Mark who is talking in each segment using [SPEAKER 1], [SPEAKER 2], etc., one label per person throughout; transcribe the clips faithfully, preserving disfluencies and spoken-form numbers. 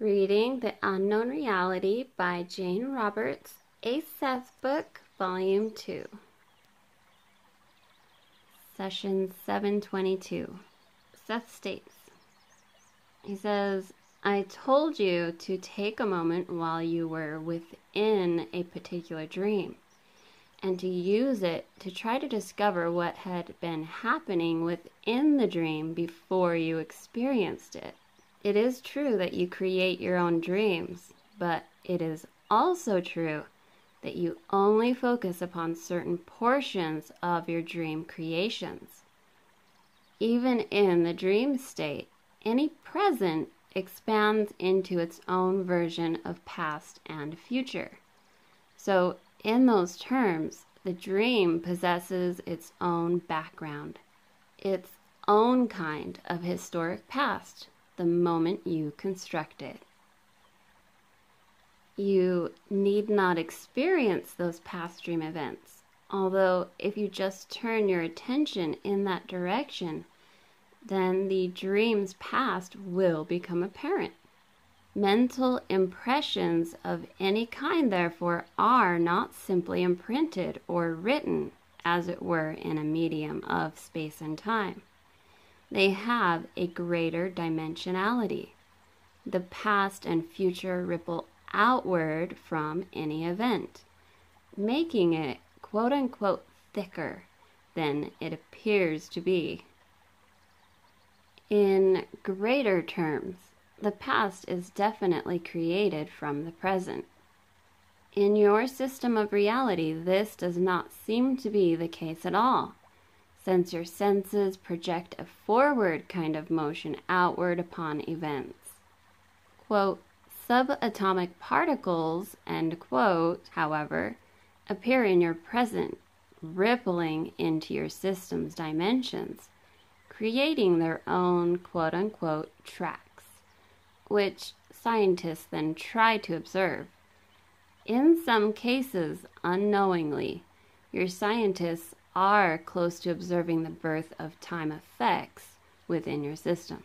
[SPEAKER 1] Reading The Unknown Reality by Jane Roberts, a Seth book, Volume two. Session seven twenty-two. Seth states, he says, I told you to take a moment while you were within a particular dream and to use it to try to discover what had been happening within the dream before you experienced it. It is true that you create your own dreams, but it is also true that you only focus upon certain portions of your dream creations. Even in the dream state, any present expands into its own version of past and future. So, in those terms, the dream possesses its own background, its own kind of historic past, the moment you construct it. You need not experience those past dream events, although if you just turn your attention in that direction, then the dream's past will become apparent. Mental impressions of any kind, therefore, are not simply imprinted or written, as it were, in a medium of space and time. They have a greater dimensionality. The past and future ripple outward from any event, making it quote-unquote thicker than it appears to be. In greater terms, the past is definitely created from the present. In your system of reality, this does not seem to be the case at all, since your senses project a forward kind of motion outward upon events. Quote, subatomic particles, end quote, however, appear in your present, rippling into your system's dimensions, creating their own quote-unquote tracks, which scientists then try to observe. In some cases, unknowingly, your scientists are close to observing the birth of time effects within your system.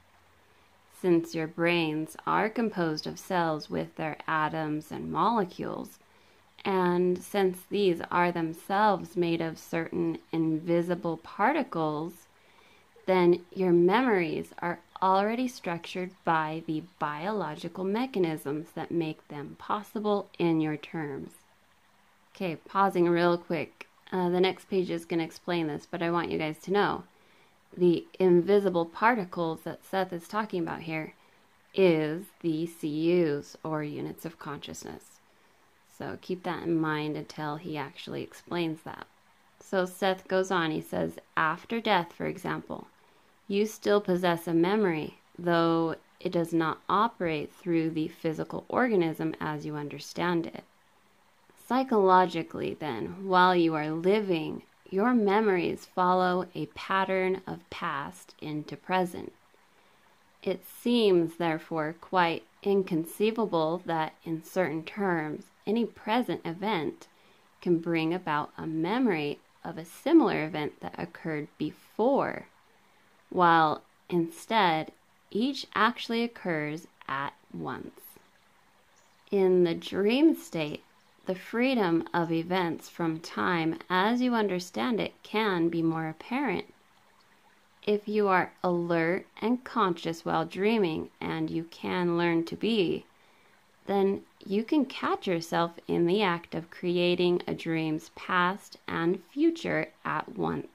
[SPEAKER 1] Since your brains are composed of cells with their atoms and molecules, and since these are themselves made of certain invisible particles, then your memories are already structured by the biological mechanisms that make them possible in your terms. Okay, pausing real quick. Uh, the next page is going to explain this, but I want you guys to know the invisible particles that Seth is talking about here is the C Us, or units of consciousness. So keep that in mind until he actually explains that. So Seth goes on, he says, after death, for example, you still possess a memory, though it does not operate through the physical organism as you understand it. Psychologically, then, while you are living, your memories follow a pattern of past into present. It seems, therefore, quite inconceivable that, in certain terms, any present event can bring about a memory of a similar event that occurred before, while instead, each actually occurs at once. In the dream state, the freedom of events from time as you understand it can be more apparent. If you are alert and conscious while dreaming, and you can learn to be, then you can catch yourself in the act of creating a dream's past and future at once.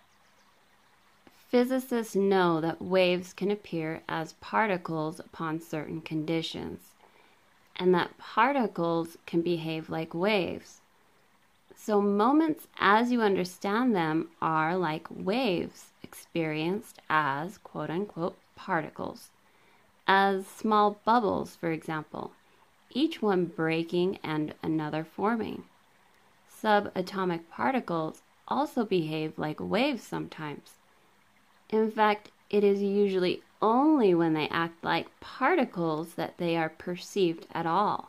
[SPEAKER 1] Physicists know that waves can appear as particles upon certain conditions, and that particles can behave like waves. So moments as you understand them are like waves experienced as quote-unquote particles, as small bubbles, for example, each one breaking and another forming. Subatomic particles also behave like waves sometimes. In fact, it is usually only when they act like particles that they are perceived at all.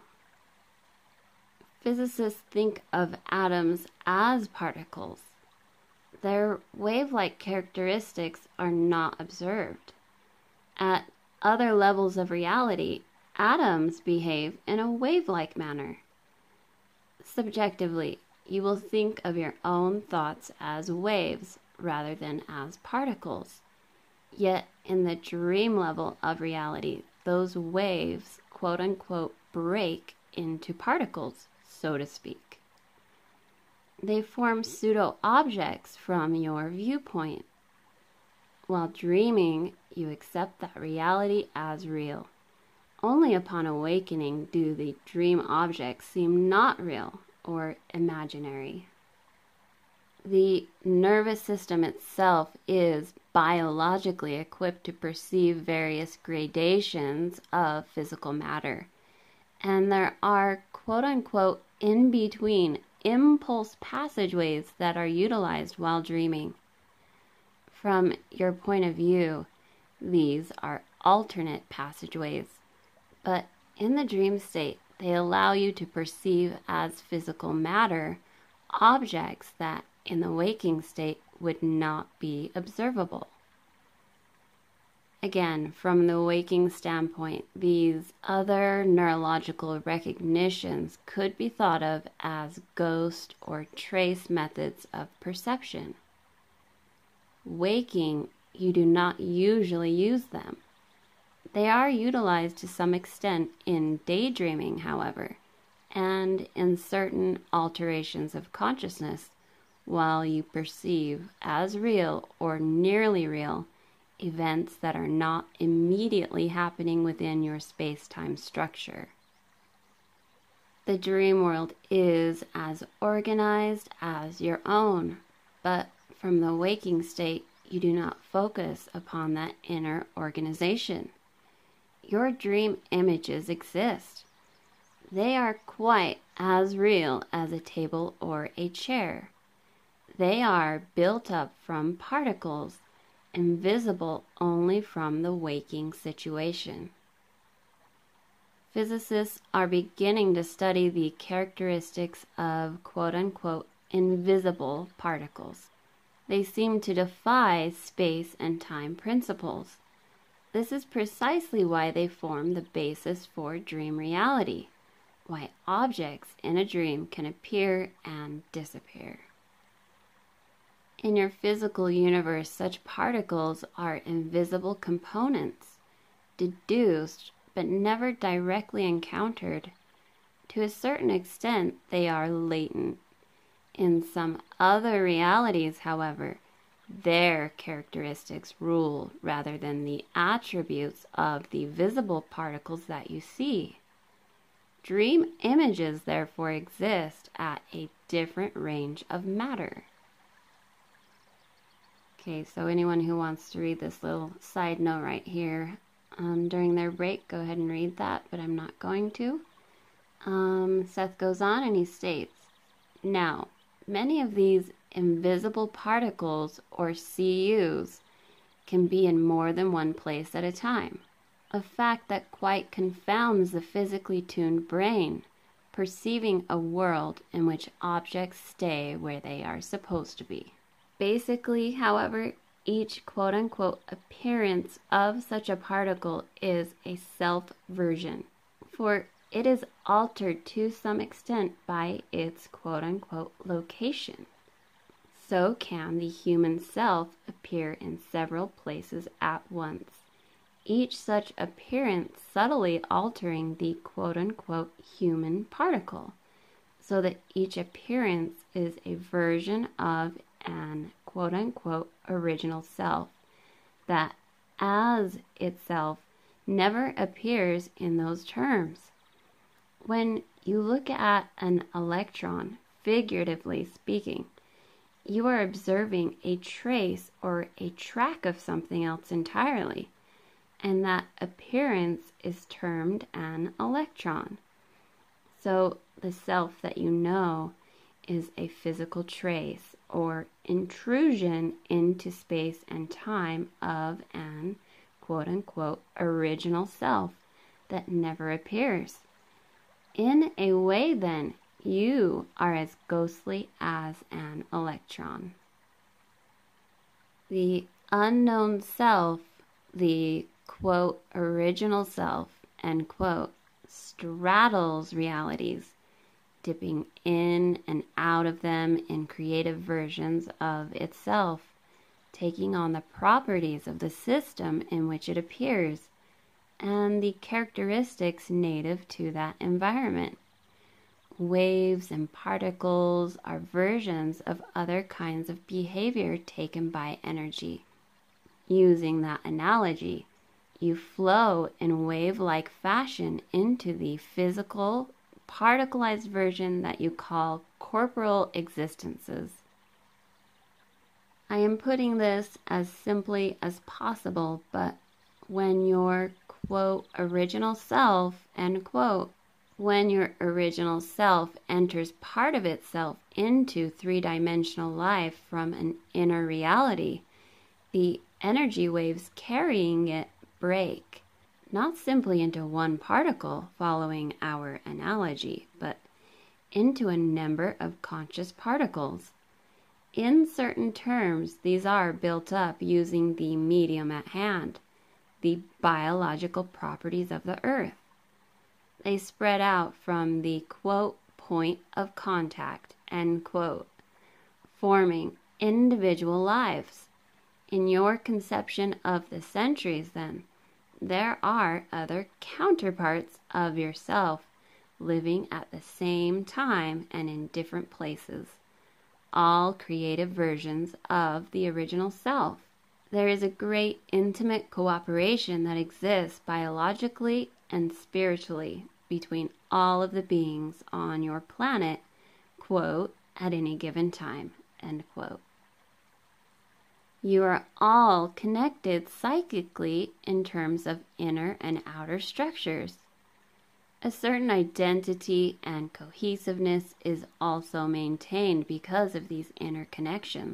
[SPEAKER 1] Physicists think of atoms as particles. Their wave-like characteristics are not observed. At other levels of reality, atoms behave in a wave-like manner. Subjectively, you will think of your own thoughts as waves rather than as particles. Yet, in the dream level of reality, those waves, quote-unquote, break into particles, so to speak. They form pseudo-objects from your viewpoint. While dreaming, you accept that reality as real. Only upon awakening do the dream objects seem not real or imaginary. The nervous system itself is biologically equipped to perceive various gradations of physical matter, and there are quote-unquote in-between impulse passageways that are utilized while dreaming. From your point of view, these are alternate passageways, but in the dream state, they allow you to perceive as physical matter objects that in the waking state would not be observable. Again, from the waking standpoint, these other neurological recognitions could be thought of as ghost or trace methods of perception. Waking, you do not usually use them. They are utilized to some extent in daydreaming, however, and in certain alterations of consciousness, while you perceive as real or nearly real events that are not immediately happening within your space-time structure. The dream world is as organized as your own, but from the waking state, you do not focus upon that inner organization. Your dream images exist. They are quite as real as a table or a chair. They are built up from particles, invisible only from the waking situation. Physicists are beginning to study the characteristics of quote-unquote invisible particles. They seem to defy space and time principles. This is precisely why they form the basis for dream reality, why objects in a dream can appear and disappear. In your physical universe, such particles are invisible components, deduced but never directly encountered. To a certain extent, they are latent. In some other realities, however, their characteristics rule rather than the attributes of the visible particles that you see. Dream images, therefore, exist at a different range of matter. Okay, so anyone who wants to read this little side note right here um, during their break, go ahead and read that, but I'm not going to. Um, Seth goes on and he states, now, many of these invisible particles, or C Us, can be in more than one place at a time, a fact that quite confounds the physically tuned brain, perceiving a world in which objects stay where they are supposed to be. Basically, however, each quote-unquote appearance of such a particle is a self-version, for it is altered to some extent by its quote-unquote location. So can the human self appear in several places at once, each such appearance subtly altering the quote-unquote human particle, so that each appearance is a version of an quote-unquote original self that as itself never appears in those terms. When you look at an electron, figuratively speaking, you are observing a trace or a track of something else entirely, and that appearance is termed an electron. So the self that you know is a physical trace or intrusion into space and time of an quote-unquote original self that never appears. In a way, then, you are as ghostly as an electron. The unknown self, the quote original self, end quote, straddles realities, dipping in and out of them in creative versions of itself, taking on the properties of the system in which it appears and the characteristics native to that environment. Waves and particles are versions of other kinds of behavior taken by energy. Using that analogy, you flow in wave-like fashion into the physical, particleized version that you call corporal existences. I am putting this as simply as possible, but when your, quote, original self, end quote, when your original self enters part of itself into three-dimensional life from an inner reality, the energy waves carrying it break, not simply into one particle following our analogy, but into a number of conscious particles. In certain terms, these are built up using the medium at hand, the biological properties of the earth. They spread out from the, quote, point of contact, end quote, forming individual lives. In your conception of the centuries, then, there are other counterparts of yourself living at the same time and in different places, all creative versions of the original self. There is a great intimate cooperation that exists biologically and spiritually between all of the beings on your planet, quote, at any given time, end quote. You are all connected psychically in terms of inner and outer structures. A certain identity and cohesiveness is also maintained because of these interconnections.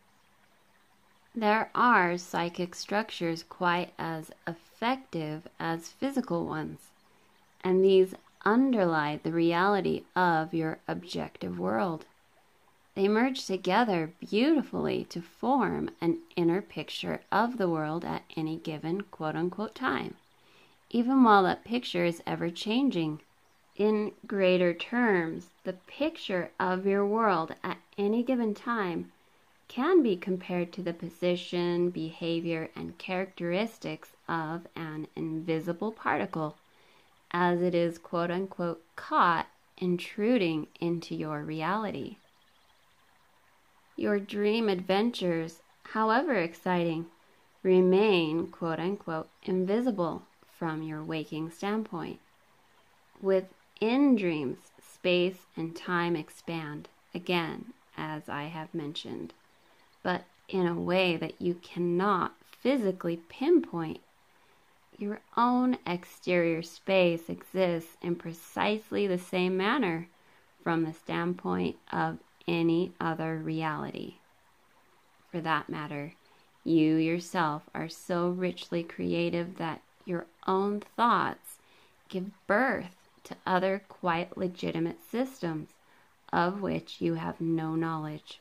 [SPEAKER 1] There are psychic structures quite as effective as physical ones, and these underlie the reality of your objective world. They merge together beautifully to form an inner picture of the world at any given quote-unquote time, even while that picture is ever-changing. In greater terms, the picture of your world at any given time can be compared to the position, behavior, and characteristics of an invisible particle as it is quote-unquote caught intruding into your reality. Your dream adventures, however exciting, remain quote-unquote invisible from your waking standpoint. Within dreams, space and time expand, again, as I have mentioned, but in a way that you cannot physically pinpoint. Your own exterior space exists in precisely the same manner from the standpoint of any other reality. For that matter, you yourself are so richly creative that your own thoughts give birth to other quite legitimate systems of which you have no knowledge.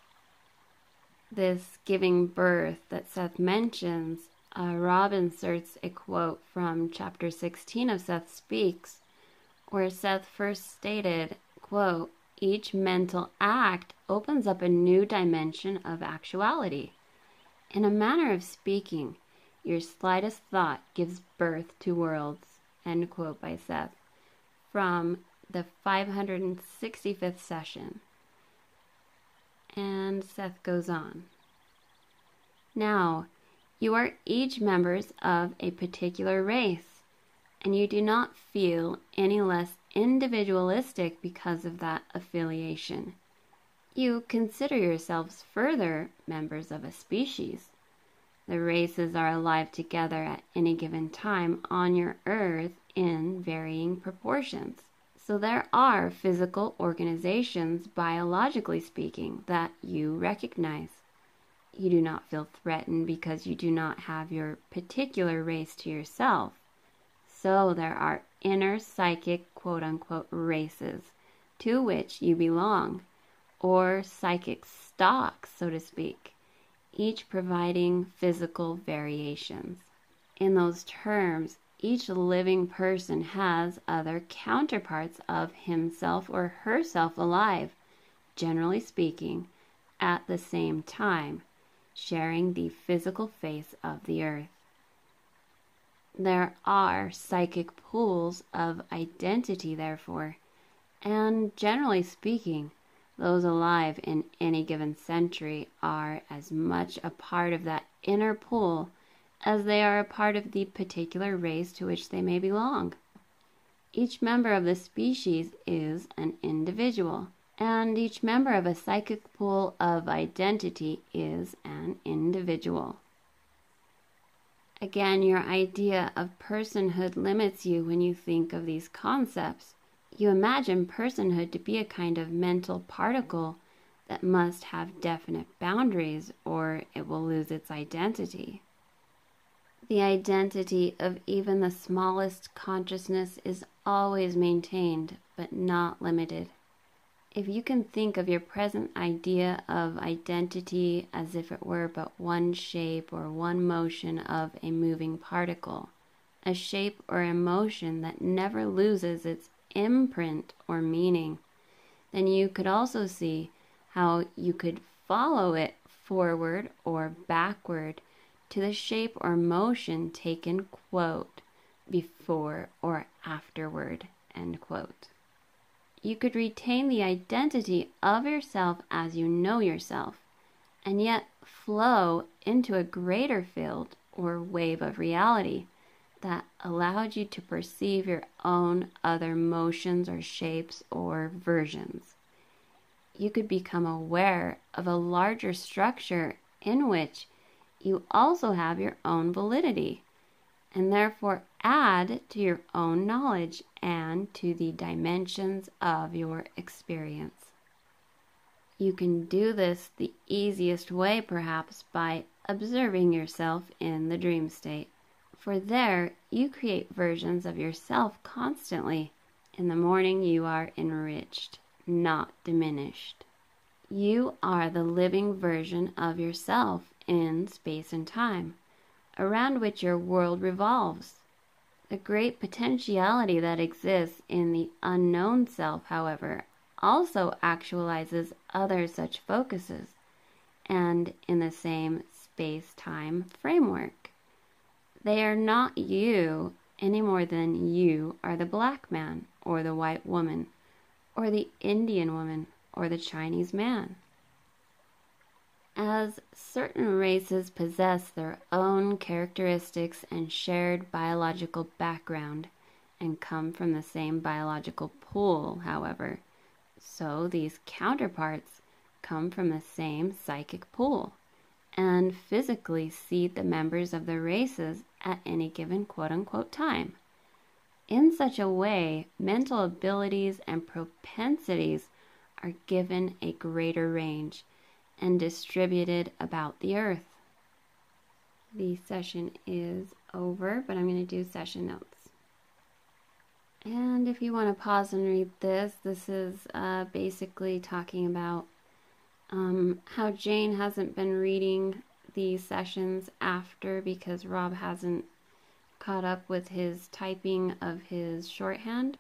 [SPEAKER 1] This giving birth that Seth mentions, uh, Rob inserts a quote from chapter sixteen of Seth Speaks, where Seth first stated, quote, each mental act opens up a new dimension of actuality. In a manner of speaking, your slightest thought gives birth to worlds, end quote by Seth, from the five hundred sixty-fifth session. And Seth goes on. Now, you are each members of a particular race, and you do not feel any less individualistic because of that affiliation. You consider yourselves further members of a species. The races are alive together at any given time on your earth in varying proportions. So there are physical organizations, biologically speaking, that you recognize. You do not feel threatened because you do not have your particular race to yourself. So there are inner psychic quote-unquote races to which you belong, or psychic stocks, so to speak, each providing physical variations. In those terms, each living person has other counterparts of himself or herself alive, generally speaking, at the same time, sharing the physical face of the earth. There are psychic pools of identity, therefore, and generally speaking, those alive in any given century are as much a part of that inner pool as they are a part of the particular race to which they may belong. Each member of the species is an individual, and each member of a psychic pool of identity is an individual. Again, your idea of personhood limits you when you think of these concepts. You imagine personhood to be a kind of mental particle that must have definite boundaries or it will lose its identity. The identity of even the smallest consciousness is always maintained, but not limited. If you can think of your present idea of identity as if it were but one shape or one motion of a moving particle, a shape or emotion that never loses its imprint or meaning, then you could also see how you could follow it forward or backward to the shape or motion taken, quote, before or afterward, end quote. You could retain the identity of yourself as you know yourself, and yet flow into a greater field or wave of reality that allowed you to perceive your own other motions or shapes or versions. You could become aware of a larger structure in which you also have your own validity, and therefore add to your own knowledge and to the dimensions of your experience. You can do this the easiest way, perhaps, by observing yourself in the dream state. For there, you create versions of yourself constantly. In the morning, you are enriched, not diminished. You are the living version of yourself in space and time, around which your world revolves. The great potentiality that exists in the unknown self, however, also actualizes other such focuses, and in the same space-time framework. They are not you any more than you are the black man, or the white woman, or the Indian woman, or the Chinese man. As certain races possess their own characteristics and shared biological background, and come from the same biological pool, however, so these counterparts come from the same psychic pool, and physically seed the members of the races at any given quote-unquote time. In such a way, mental abilities and propensities are given a greater range and distributed about the earth. The session is over, but I'm going to do session notes. And if you want to pause and read this, this is uh, basically talking about um, how Jane hasn't been reading these sessions after because Rob hasn't caught up with his typing of his shorthand.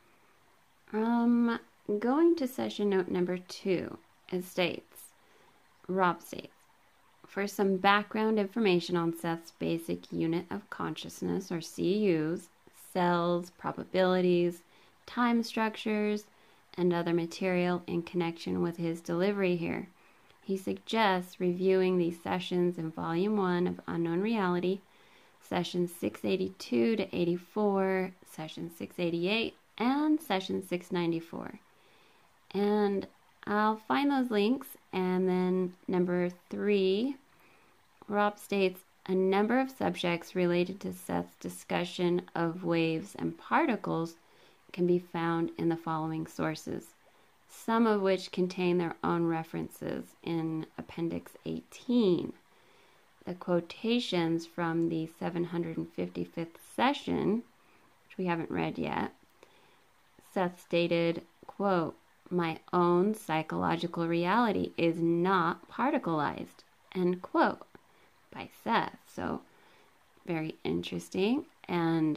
[SPEAKER 1] Um, going to session note number two, it states, Rob states, for some background information on Seth's basic unit of consciousness, or C U S, cells, probabilities, time structures, and other material in connection with his delivery here, he suggests reviewing these sessions in Volume one of Unknown Reality, Sessions six eighty-two to eighty-four, Session six eighty-eight, and Session six ninety-four. And I'll find those links. And then number three, Rob states, a number of subjects related to Seth's discussion of waves and particles can be found in the following sources, some of which contain their own references in Appendix eighteen. The quotations from the seven hundred fifty-fifth session, which we haven't read yet, Seth stated, quote, my own psychological reality is not particleized, end quote, by Seth. So very interesting. And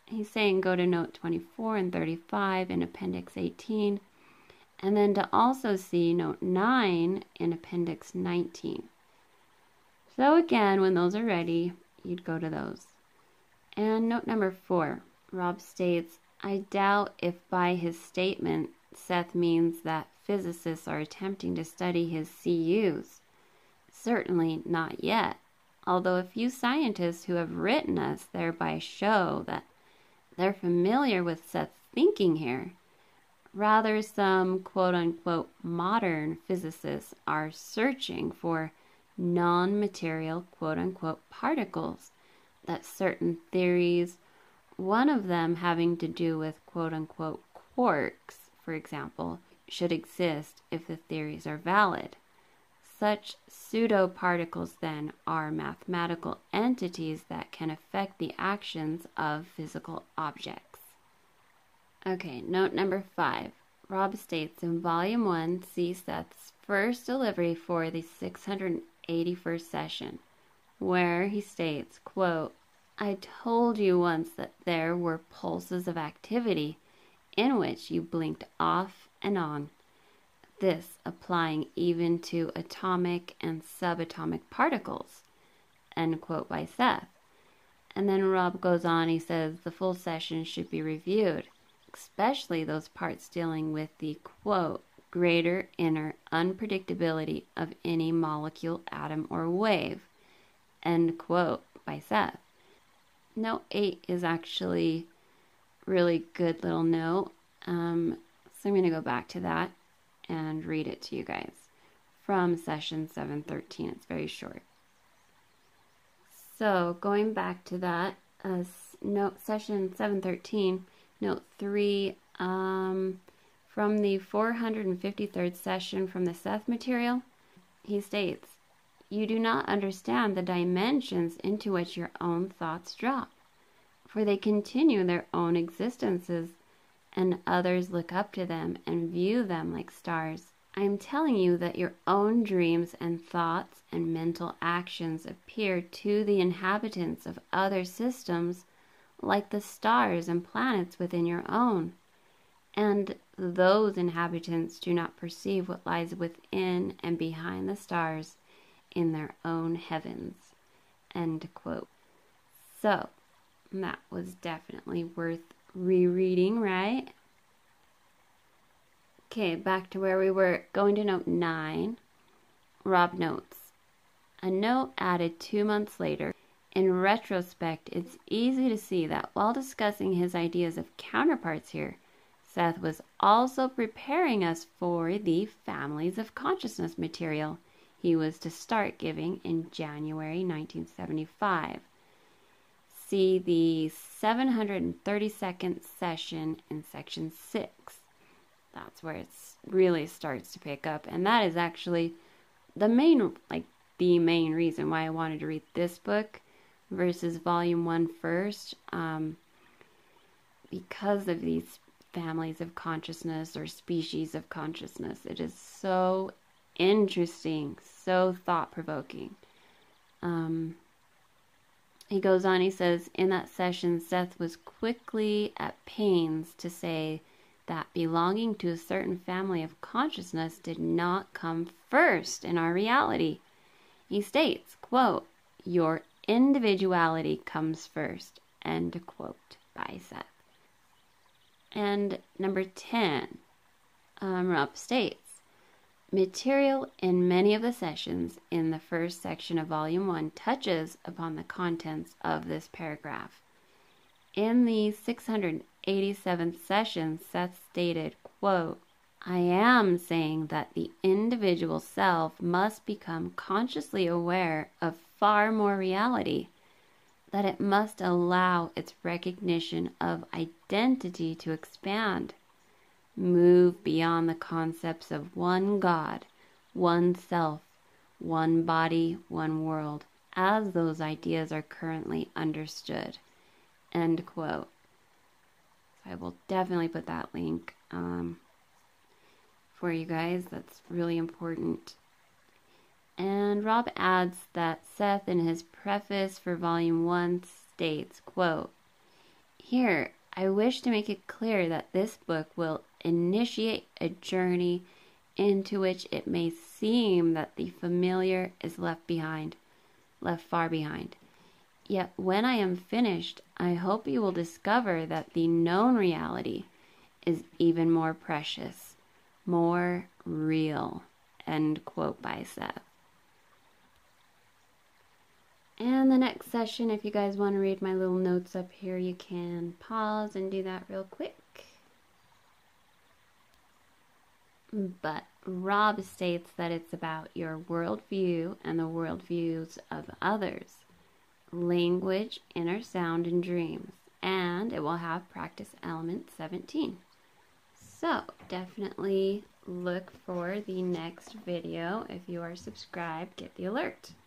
[SPEAKER 1] he's saying go to note twenty-four and thirty-five in Appendix eighteen, and then to also see note nine in Appendix nineteen. So again, when those are ready, you'd go to those. And note number four, Rob states, I doubt if by his statement Seth means that physicists are attempting to study his C Us. Certainly not yet, although a few scientists who have written us thereby show that they're familiar with Seth's thinking here. Rather, some quote-unquote modern physicists are searching for non-material quote-unquote particles that certain theories, one of them having to do with quote-unquote quarks, for example, should exist if the theories are valid. Such pseudo-particles then are mathematical entities that can affect the actions of physical objects. Okay, note number five. Rob states in Volume one, see Seth's first delivery for the six hundred eighty-first session, where he states, quote, I told you once that there were pulses of activity in which you blinked off and on. This applying even to atomic and subatomic particles, end quote by Seth. And then Rob goes on, he says the full session should be reviewed, especially those parts dealing with the, quote, greater inner unpredictability of any molecule, atom, or wave, end quote by Seth. Note eight is actually really good little note, um, so I'm going to go back to that and read it to you guys from session seven thirteen. It's very short. So going back to that, uh, note session seven thirteen, note three, um, from the four hundred fifty-third session from the Seth material, he states, you do not understand the dimensions into which your own thoughts drop, for they continue their own existences, and others look up to them and view them like stars. I am telling you that your own dreams and thoughts and mental actions appear to the inhabitants of other systems like the stars and planets within your own, and those inhabitants do not perceive what lies within and behind the stars in their own heavens, end quote. So, that was definitely worth rereading, right? Okay, back to where we were. Going to note nine. Rob notes, a note added two months later. In retrospect, it's easy to see that while discussing his ideas of counterparts here, Seth was also preparing us for the families of consciousness material he was to start giving in January nineteen seventy-five. See the seven hundred thirty-second session in section six. That's where it really starts to pick up, and that is actually the main, like the main reason why I wanted to read this book versus volume one first, um, because of these families of consciousness or species of consciousness. It is so interesting, so thought-provoking. Um, he goes on, he says, in that session, Seth was quickly at pains to say that belonging to a certain family of consciousness did not come first in our reality. He states, quote, your individuality comes first, end quote, by Seth. And number ten, um, Rob states, material in many of the sessions in the first section of volume one touches upon the contents of this paragraph. In the six hundred eighty-seventh session, Seth stated, quote, I am saying that the individual self must become consciously aware of far more reality, that it must allow its recognition of identity to expand, move beyond the concepts of one God, one self, one body, one world, as those ideas are currently understood, end quote. I will definitely put that link um, for you guys. That's really important. And Rob adds that Seth, in his preface for volume one, states, quote, Here, I wish to make it clear that this book will initiate a journey into which it may seem that the familiar is left behind, left far behind. Yet when I am finished, I hope you will discover that the known reality is even more precious, more real. End quote by Seth. And the next session, if you guys want to read my little notes up here, you can pause and do that real quick. But Rob states that it's about your worldview and the worldviews of others, language, inner sound, and dreams. And it will have practice element seventeen. So definitely look for the next video. If you are subscribed, get the alert.